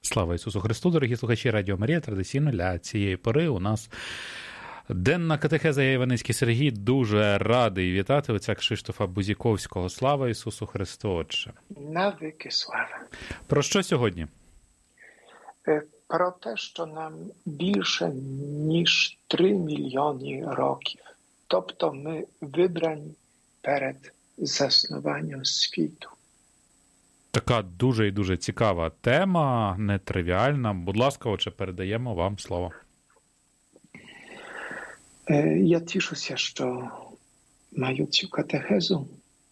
Слава Ісусу Христу, дорогі слухачі Радіо Марія. Традиційно для цієї пори у нас денна катехеза. Я Іваницький Сергій. Дуже радий вітати отця Кшиштофа Бузіковського. Слава Ісусу Христу, Отче. Навіки слава. Про що сьогодні? Про те, що нам більше, ніж 3 мільйони років. Тобто ми вибрані перед заснуванням світу. Така дуже і дуже цікава тема, нетривіальна. Будь ласка, Отче, передаємо вам слово. Я тішуся, що маю цю катехезу.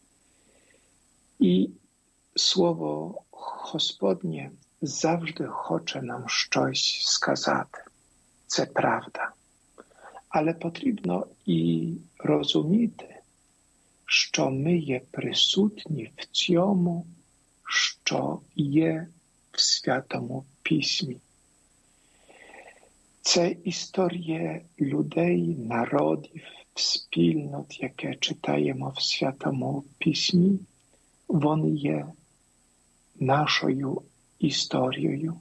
І Слово Господнє завжди хоче нам щось сказати. Це правда. Але потрібно і розуміти, що ми є присутні в цьому, що є в Святому Письмі. Це історія людей, народів, спільнот, яке читаємо в Святому Письмі. Вони є нашою історією.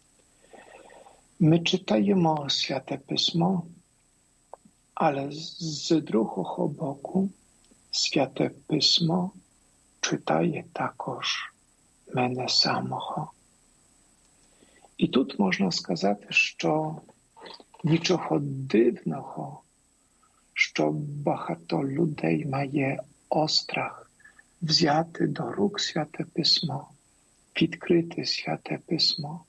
Ми читаємо Святе Письмо, але з другого боку Святе Письмо читає також мене самого. І тут можна сказати, що нічого дивного, що багато людей має острах взяти до рук Святе Письмо, відкрити Святе Письмо.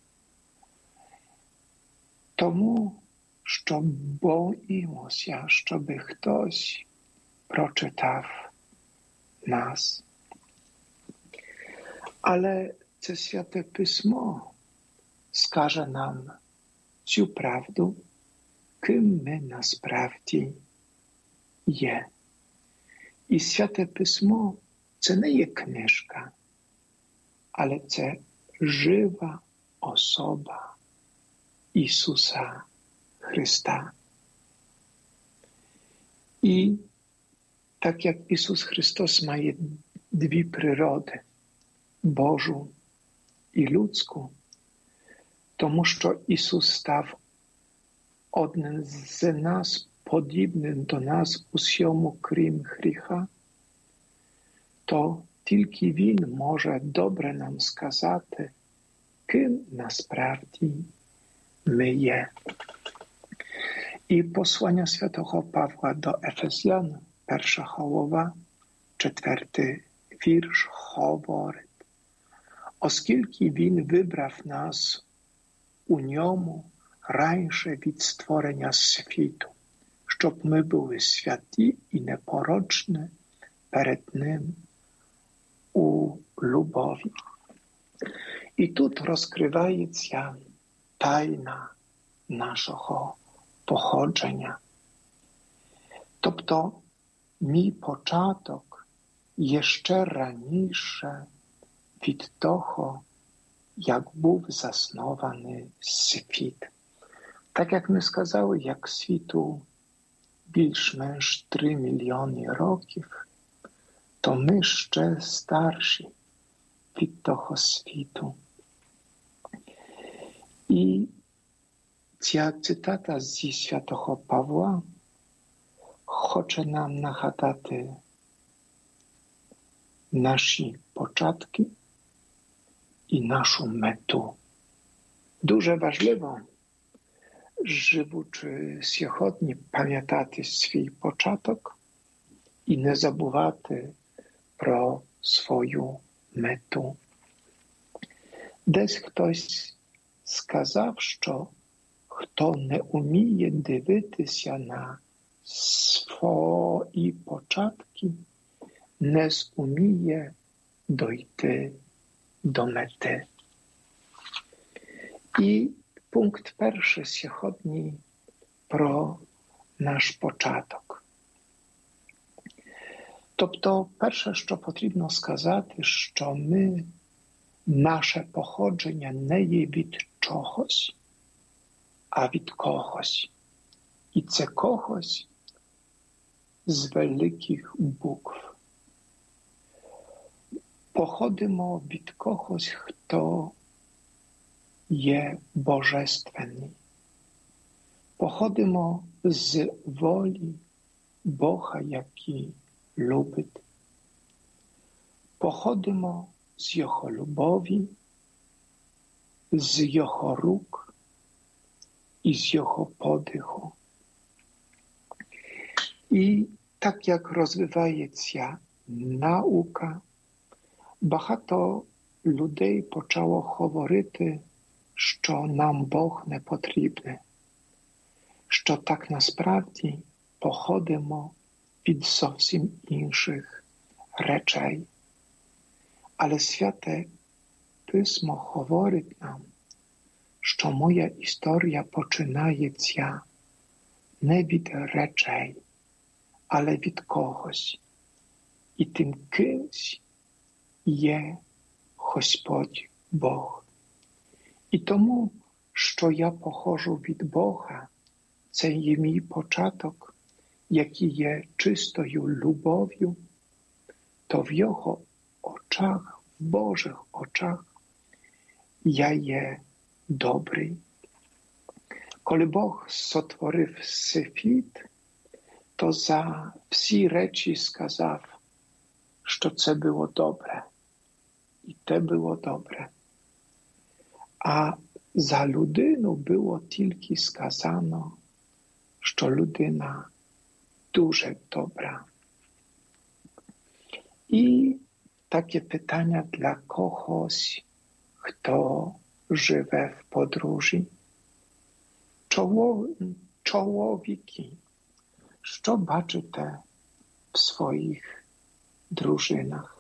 Тому, що боїмося, щоб хтось прочитав нас. Але це Святе Письмо скаже нам цю правду, ким ми насправді є. І Святе Письмо – це не є книжка, але це жива особа Ісуса Христа. І так як Ісус Христос має дві природи – Божу і людську, тому що Ісус став одним з нас, подібним до нас у всьому, крім гріха, то тільки Він може добре нам сказати, ким насправді ми є. І послання святого Павла до Ефесян, 1 глава, 4 вірш говорить: оскільки Він вибрав нас у ньому раніше від створення світу, щоб ми були святі і непорочні перед Ним у любові. І тут розкривається тайна нашого походження. Тобто, мій початок є ще раніше від того, як був заснований світ. Так як ми сказали, як світу більш-менш 3 мільйони років, то ми ще старші від того світу. І ця цитата зі святого Павла хоче нам нагадати наші початки і нашу мету. Дуже важливо, живучи сьогодні, пам'ятати свій початок і не забувати про свою мету. Десь хтось сказав, що хто не вміє дивитися на свої початки, не зуміє дойти до мети. І пункт перший сьогодні про наш початок. Тобто, перше, що потрібно сказати, що наше походження не є від чогось, а від когось. І це когось з великих букв. Походимо від когось, хто є божественний. Походимо з волі Бога, який любить. Походимо з Його любові, з Його рук і з Його подиху. І так як розвивається наука, багато людей почало говорити, що нам Бог не потрібний, що так насправді походимо від зовсім інших речей. Але Святе Письмо говорить нам, що моя історія починається не від речей, але від когось. І тим кимсь є Господь Бог. І тому, що я походжу від Бога, це є мій початок, який є чистою любов'ю, то в Його очах, в Божих очах, я є добрий. Коли Бог сотворив світ, то за всі речі сказав, що це було добре. І те було добре. А за людину було тільки сказано, що людина дуже добра. І таке питання для когось, хто живе в подружі. Чоловіки, що бачите в своїх дружинах?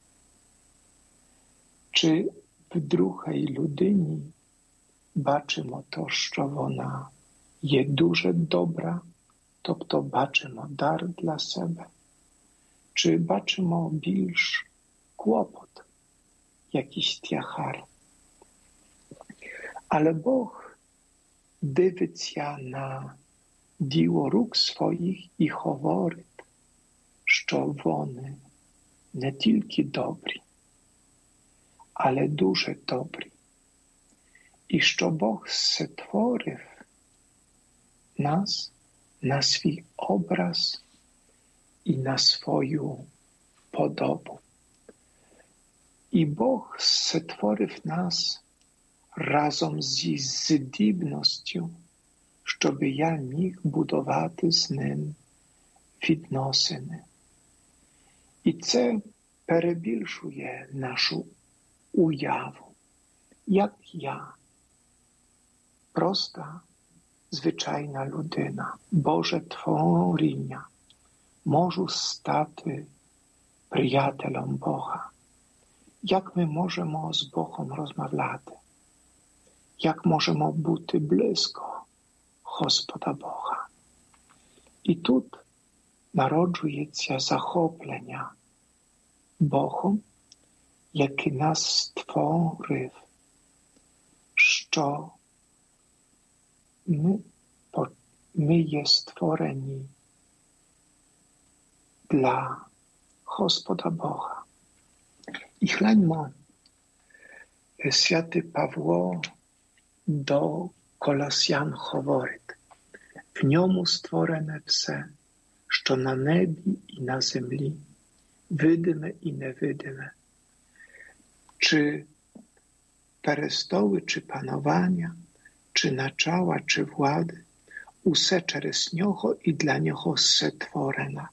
Чи в другій людині бачимо то, що вона є дуже добра, тобто бачимо дар для себе? Чи бачимо більш клопот, якийсь тягар? Але Бог дивиться на діло рук своїх і говорить, що вони не тільки добрі, але дуже добрі. І що Бог створив нас на свій образ і на свою подобу. І Бог створив нас разом зі здібністю, щоб я міг будувати з ним відносини. І це перебільшує нашу уяву. Як я, проста, звичайна людина, Боже творіння, можу стати приятелем Бога. Як ми можемо з Богом розмовляти? Як можемо бути близько Господа Бога? І тут народжується захоплення Богом, який нас створив, що ми є створені для Господа Бога. І гляньмо, святий Павло до Колосян говорить, в ньому створене все, що на небі і на землі, видиме і невидиме, чи перестоли, чи панування, чи начала, чи влади, усе через нього і для нього створено.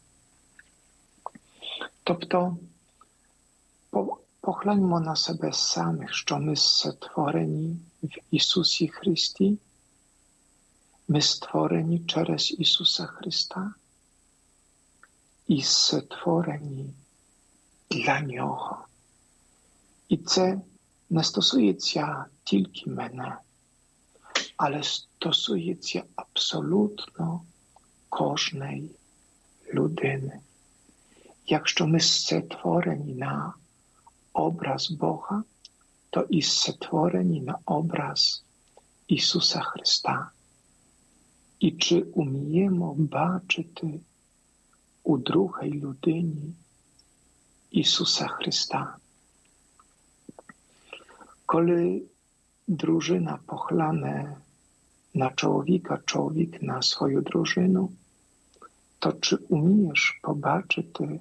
Тобто, погляньмо на себе самих, що ми створені в Ісусі Христі, ми створені через Ісуса Христа і створені для Нього. І це не стосується тільки мене, але стосується абсолютно кожної людини. Якщо ми створені на образ Бога, то і створені на образ Ісуса Христа. І чи уміємо бачити у другій людині Ісуса Христа? Коли дружина погляне на чоловіка, чоловік на свою дружину, то чи вмієш побачити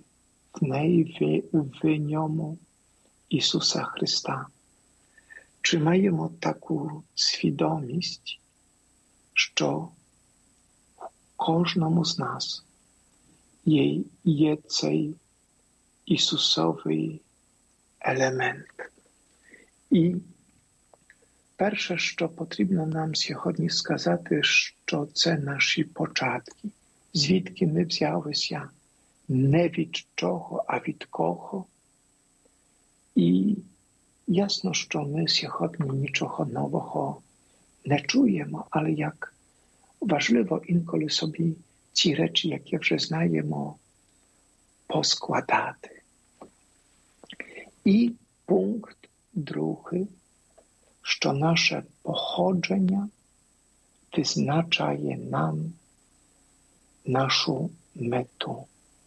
в ньому Ісуса Христа? Чи маємо таку свідомість, що в кожному з нас є цей Ісусовий елемент? І перше, що потрібно нам сьогодні сказати, що це наші початки. Звідки ми взялися? Не від чого, а від кого. І ясно, що ми сьогодні нічого нового не чуємо, але як важливо інколи собі ці речі, які вже знаємо, поскладати. І пункт другий, що наше походження визначає нам нашу мету.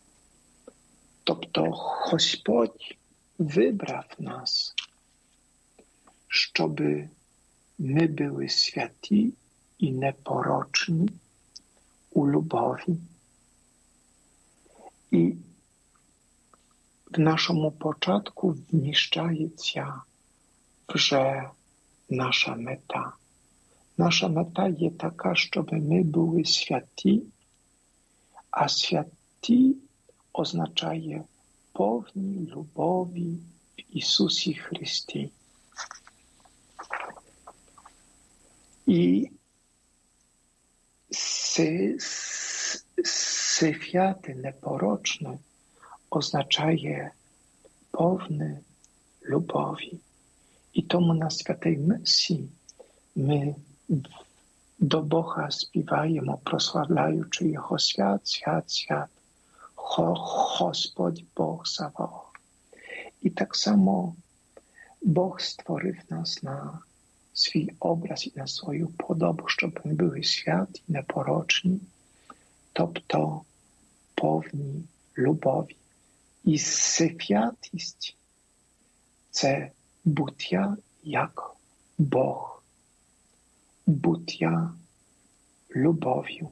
Тобто Господь вибрав нас, щоб ми були святі і непорочні у любові. І в нашому початку вміщається вже наша мета. Наша мета є така, щоб ми були святі, а святі означає повні любові в Ісусі Христі. І святе, непорочне означає повне любові. І тому на святій месі ми до Бога співаємо, прославляючи Його свят, свят, свят, Господь Бог Саваоф. І так само Бог створив нас на свій образ і на свою подобу, щоб ми були святі, непорочні, тобто повні любові. І святість – це буття як Бог, буття любов'ю.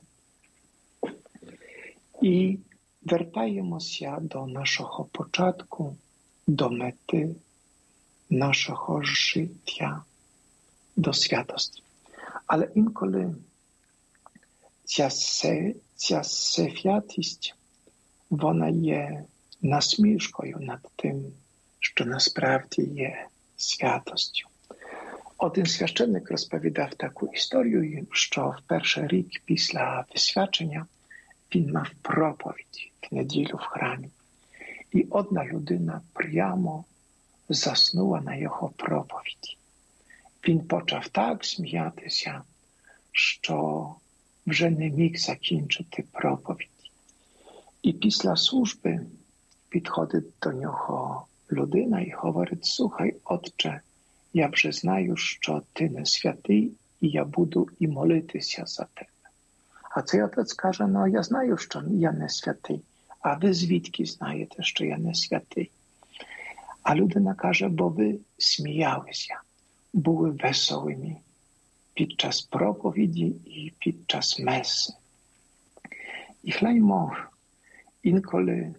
І вертаємося до нашого початку, до мети нашого життя, до святості. Але інколи ця святість, вона є насмішкою над тим, що насправді є святостю. Один священник розповідав таку історію, що в перший рік після висвячення він мав проповідь в неділю в храмі. І одна людина прямо заснула на його проповіді. Він почав так сміятися, що вже не міг закінчити проповідь. І після служби підходить до нього людина і говорить: слухай, отче, я вже знаю, що ти не святий, і я буду і молитися за тебе. А цей отець каже: ну, я знаю, що я не святий, а ви звідки знаєте, що я не святий? А людина каже: бо ви сміялися, були веселими під час проповіді і під час меси. І гляньмо, інколи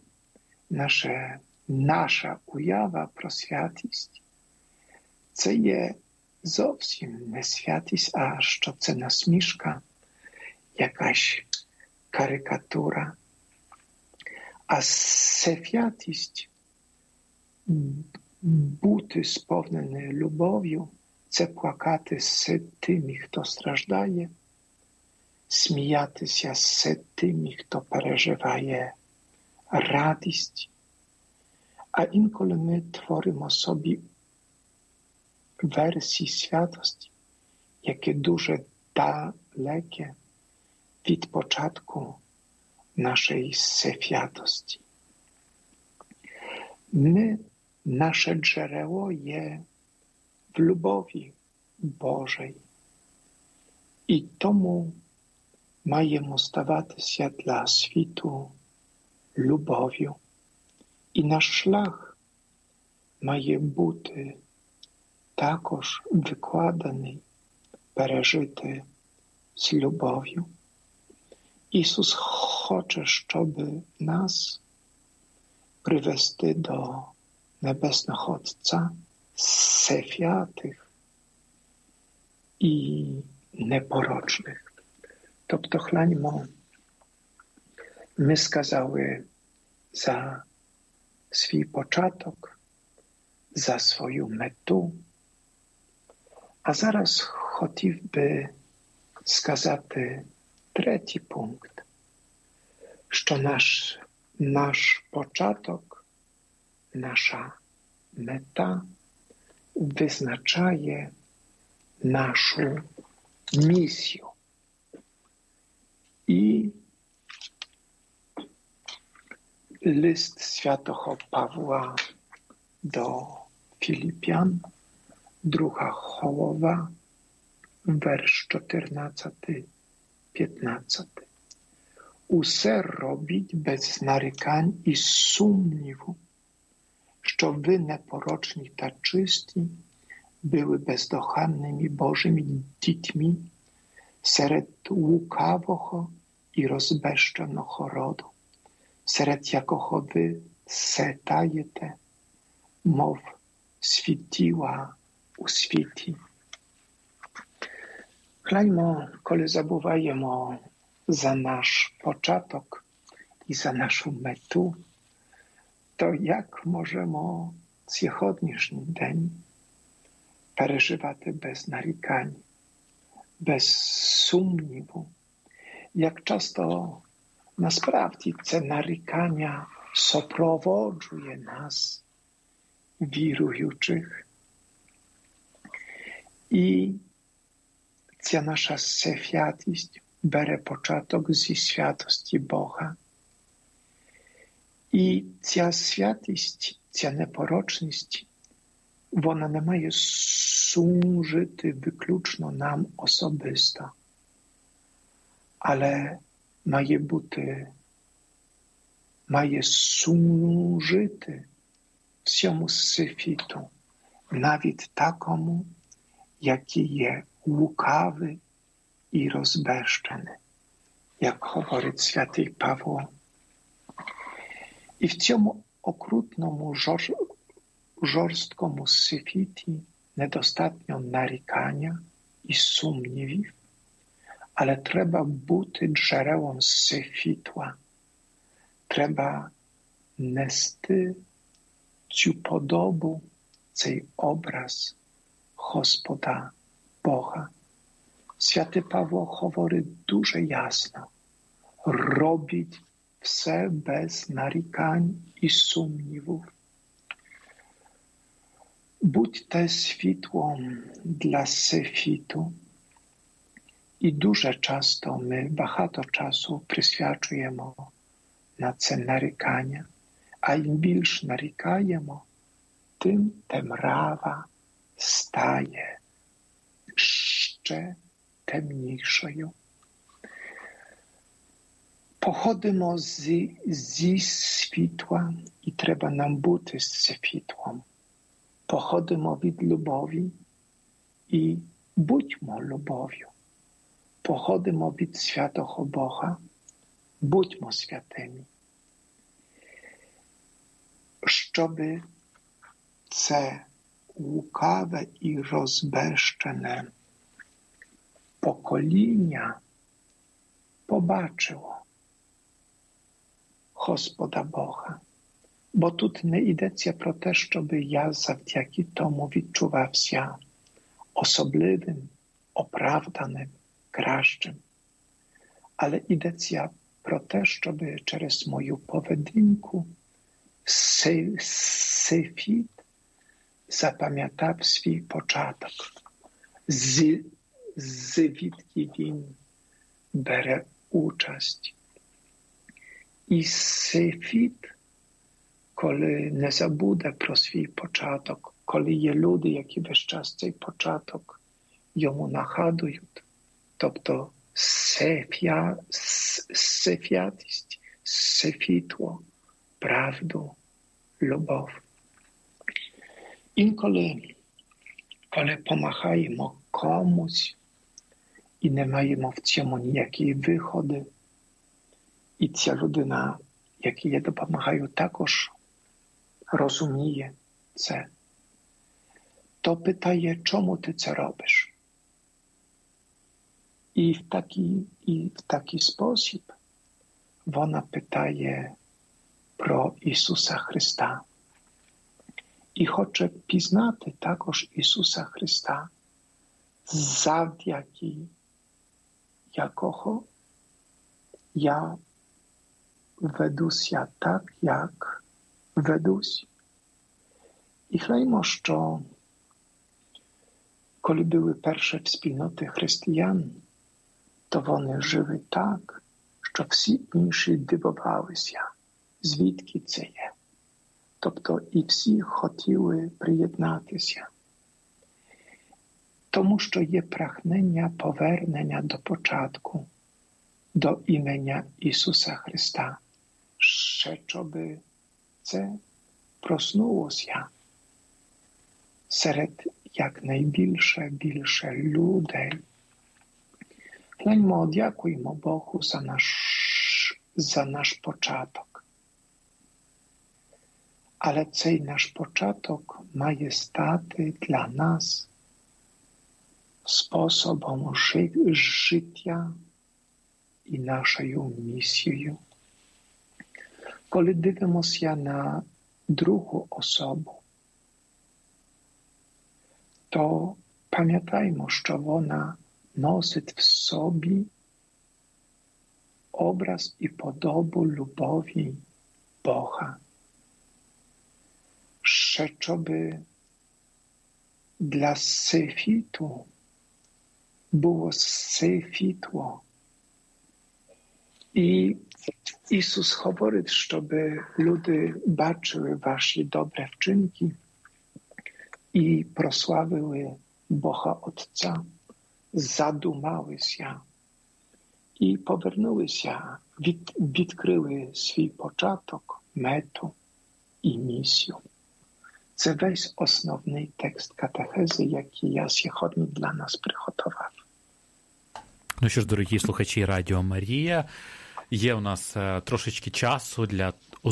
наша уява про святість – це є зовсім не святість, а що це насмішка, якась карикатура. А святість – бути сповненою любов'ю – це плакати з тими, хто страждає, сміятися з тими, хто переживає радість. А інколи ми творимо собі версії святості, яке дуже далеке від початку нашої святості. Наше джерело є в любові Божій. І тому маємо ставатися для світу любов'ю. І наш шлях має бути також викладений, пережитий з любов'ю. Ісус хоче, щоб нас привести до Небесного Отця святих і непорочних. Тобто, гляньмо, ми сказали за свій початок, за свою мету, а зараз хотів би сказати третій пункт, що наш початок, наша мета визначає нашу місію. І лист святого Павла до Філіп'ян, 2 глава, вірш 14-15. Усе робіть без нарікань і сумніву, щоб ви непорочні та чисті, були бездоганними Божими дітьми серед лукавого і розбещеного роду, серед якого ви сяєте, мов світила у світі. Гляньмо, коли забуваємо за наш початок і за нашу мету, то як можемо сьогоднішній день переживати без нарікань, без сумніву? Як часто насправді це нарікання супроводжує нас, віруючих. І ця наша святість бере початок зі святості Бога. І ця святість, ця непорочність, вона не має служити виключно нам особисто, але має служити всьому світу, навіть такому, який є лукавий і розбещений, як говорить святий Павло. І в цьому окрутному, жорсткому світі недостатньо нарікання і сумнівів, але треба бути джерелом світла. Треба нести цю подобу, цей образ Господа Бога. Святий Павло говорить дуже ясно: робіть все без нарікань і сумнівів. Будьте світлом для світу. І дуже часто ми багато часу присвячуємо на це нарікання, а їм більш нарікаємо, тим темрява стає ще темнішою. Походимо зі світла, і треба нам бути світлом. Походимо від любові і будьмо любов'ю. Походимо від святого Бога, будьмо святими. Щоб це лукаве і розбещене покоління побачило Господа Бога. Бо тут не йдеться про те, щоб я завдяки тому відчувався особливим, оправданим, кращим. Але йдеться про те, щоб через мою поведінку світ запам'ятав свій початок, звідки він бере участь. І світ, коли не забуде про свій початок, коли є люди, які весь час цей початок йому нагадують, тобто святість, світло, правду, любов. Інколи коли помахаємо комусь і не маємо в цьому ніякої виходи, і ця людина, якій я допомагаю, також розуміє це, то питає, чому ти це робиш? І в такий спосіб вона питає про Ісуса Христа. І хоче пізнати також Ісуса Христа, завдяки якого я ведуся так, як ведусь. І гляньмо, що коли були перші спільноти християн, то вони жили так, що всі інші дивувалися, звідки це є. Тобто і всі хотіли приєднатися. Тому що є прагнення повернення до початку, до імення Ісуса Христа. Ще щоб це проснулося серед якнайбільше людей. Гляньмо, дякуємо Богу за наш початок. Але цей наш початок має стати для нас способом життя і нашою місією. Коли дивимося на другу особу, то пам'ятаємо, що вона носить в собі образ і подобу любові Бога. Ще щоб для світу було світло. І Ісус говорить, щоб люди бачили ваші добрі вчинки і прославили Бога Отця, задумалися і повернулися, відкрили свій початок, мету і місію. Це весь основний текст катехези, який я сьогодні для нас приготував. Ну що ж, дорогі слухачі Радіо Марія, є у нас трошечки часу для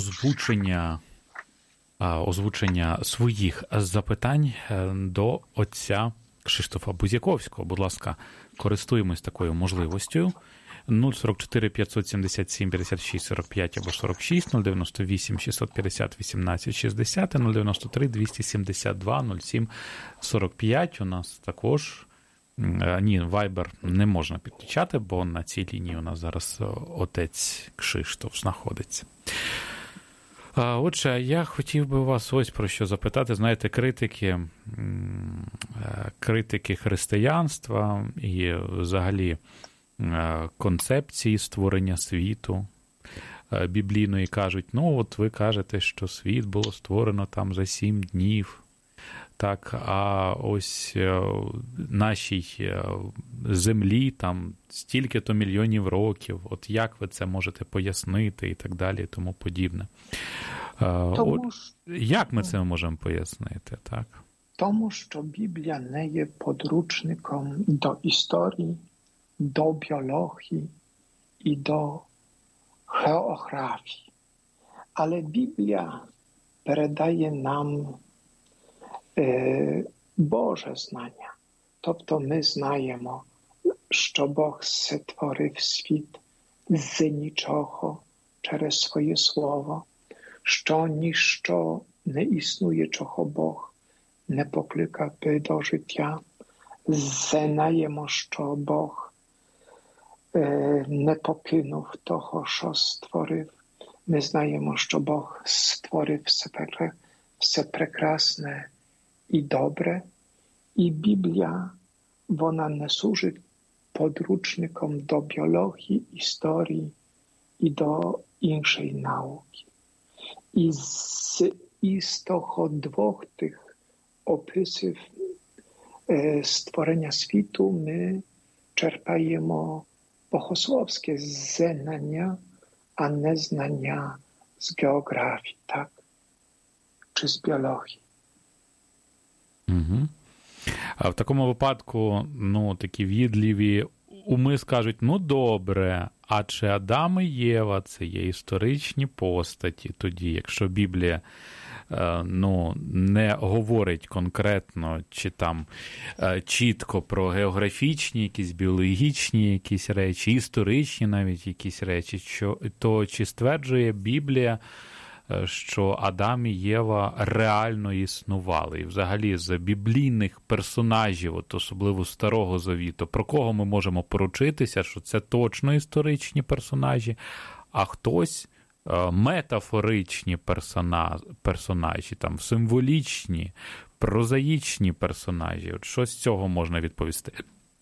озвучення своїх запитань до отця Кшиштофа Бузяковського. Будь ласка, користуємось такою можливістю. 044 577 56 45 або 46, 098 650 18 60, 093 272 07 45. У нас також, Viber не можна підключати, бо на цій лінії у нас зараз отець Кшиштоф знаходиться. Отже, я хотів би вас ось про що запитати. Знаєте, критики християнства і взагалі концепції створення світу біблійної кажуть, от ви кажете, що світ було створено там за 7 днів, так, а ось нашій землі там стільки-то мільйонів років, от як ви це можете пояснити і так далі, і тому подібне. Як ми це можемо пояснити, так? Тому що Біблія не є подручником до історії, до біології і до географії. Але Біблія передає нам Боже знання. Тобто ми знаємо, що Бог створив світ з нічого через своє слово, що ніщо не існує, чого Бог не покликав би до життя. Знаємо, що Бог не покинув того, що створив. Ми знаємо, що Бог створив все прекрасне і добре. І Біблія, вона не служить подручником до біології, історії і до іншої науки. І з того двох тих описів створення світу ми черпаємо богословське знання, а не знання з географії, так? Чи з біології. Угу. А в такому випадку, такі відліві уми скажуть, добре, а чи Адам і Єва – це є історичні постаті тоді, якщо Біблія не говорить конкретно чи там чітко про географічні, якісь біологічні якісь речі, історичні навіть якісь речі, то чи стверджує Біблія, що Адам і Єва реально існували? І взагалі з біблійних персонажів, от особливо Старого Завіту, про кого ми можемо поручитися, що це точно історичні персонажі, а хтось метафоричні персонажі, там, символічні, прозаїчні персонажі. От що з цього можна відповісти?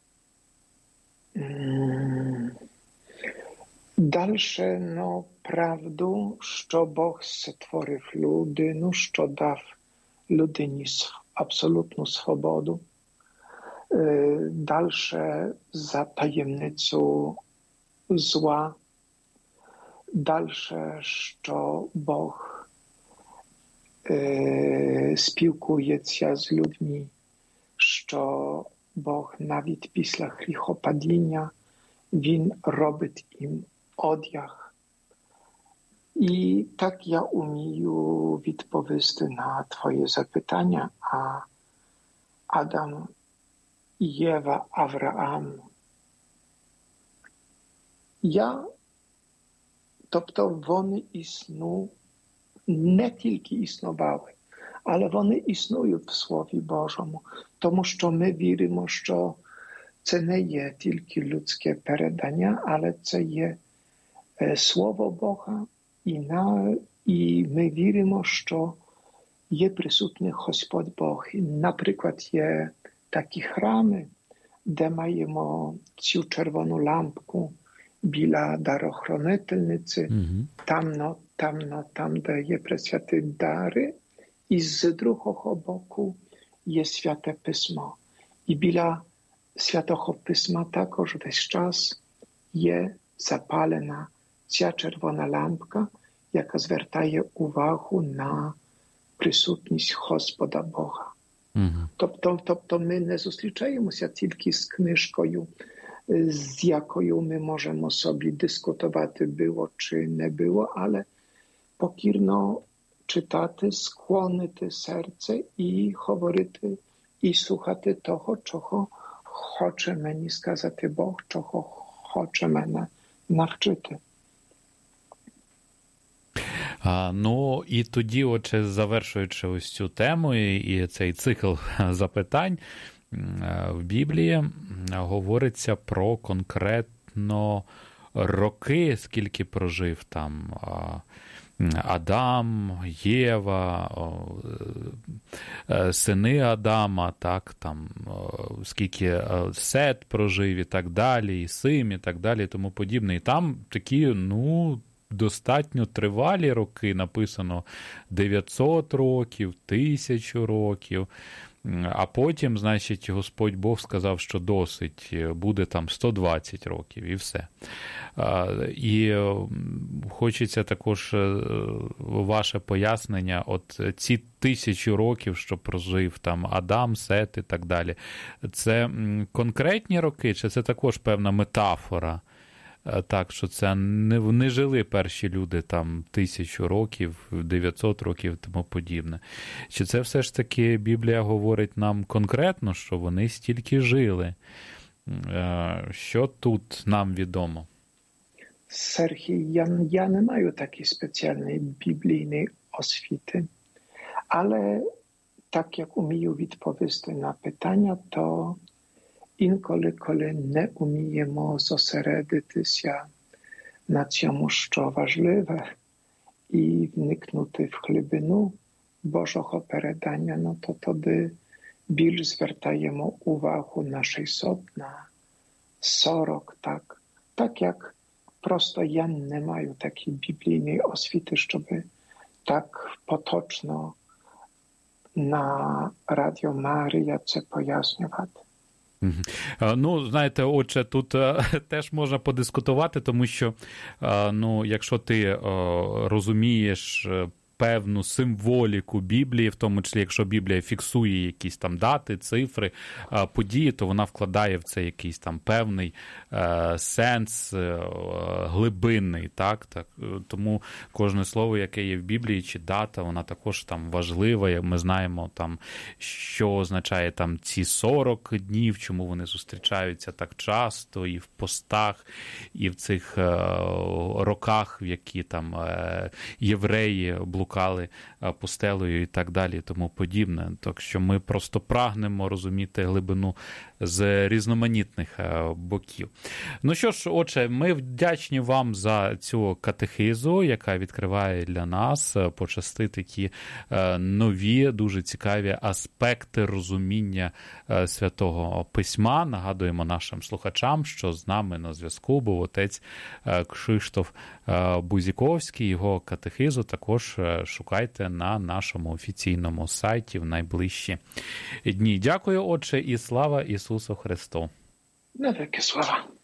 Дальше, правду, що Бог створив людину, що дав людині абсолютну свободу. Дальше за таємницю зła. Дальше, що Бог спілкується з людьми, що Бог навіть після гріхопадіння, Він робить їм одяг. І так я умію відповісти на твоє запитання, а Адам, Єва, Авраам. Тобто вони не тільки існували, але вони існують в Слові Божому, тому що ми віримо, що це не є тільки людське передання, але це є Слово Бога, і ми віримо, що є присутній Господь Бог. Наприклад, є такі храми, де маємо цю червону лампку біля дарохранительниці, там, де є пресвяті дари, і з другого боку є Святе Письмо. І біля Святого Письма також весь час є запалена ця червона лампка, яка звертає увагу на присутність Господа Бога. Тобто ми не зустрічаємося тільки з книжкою, з якою ми можемо собі дискутувати, було чи не було, але покірно читати, склонити серце і говорити, і слухати того, чого хоче мені сказати Бог, чого хоче мене навчити. І тоді, отже, завершуючи ось цю тему і цей цикл запитань, в Біблії говориться про конкретно роки, скільки прожив там Адам, Єва, сини Адама, так, там, скільки Сет прожив і так далі, і Сим, і так далі, і тому подібне. І там такі, достатньо тривалі роки, написано 900 років, 1000 років, а потім, значить, Господь Бог сказав, що досить, буде там 120 років і все. І хочеться також ваше пояснення, от ці 1000 років, що прожив там Адам, Сет і так далі, це конкретні роки, чи це також певна метафора? Так, що це не жили перші люди там 1000 років, 900 років і тому подібне. Чи це все ж таки Біблія говорить нам конкретно, що вони стільки жили? Що тут нам відомо? Сергій, я не маю такої спеціальної біблійної освіти, але так як умію відповісти на питання, то інколи, коли не уміємо зосередитися на цьому, що важливе, і вникнути в глибину Божого передання, то тоді більш звертаємо увагу на 600, на 40, так як просто я не маю такої біблійної освіти, щоб так поточно на Радіо Марія це пояснювати. Знаєте, отже, тут теж можна подискутувати, тому що, якщо ти розумієш певну символіку Біблії, в тому числі, якщо Біблія фіксує якісь там дати, цифри, події, то вона вкладає в це якийсь там певний сенс глибинний, так? Тому кожне слово, яке є в Біблії, чи дата, вона також там важлива. Ми знаємо там, що означає там ці 40 днів, чому вони зустрічаються так часто і в постах, і в цих роках, в які там євреї блукали пустелею і так далі, і тому подібне. Так що ми просто прагнемо розуміти глибину з різноманітних боків. Ну що ж, отже, ми вдячні вам за цю катехизу, яка відкриває для нас почасти такі нові, дуже цікаві аспекти розуміння Святого Письма. Нагадуємо нашим слухачам, що з нами на зв'язку був отець Кшиштоф Бузіковський. Його катехизу також шукайте на нашому офіційному сайті в найближчі дні. Дякую, отче, і слава Ісусу Христу! Навіки слава!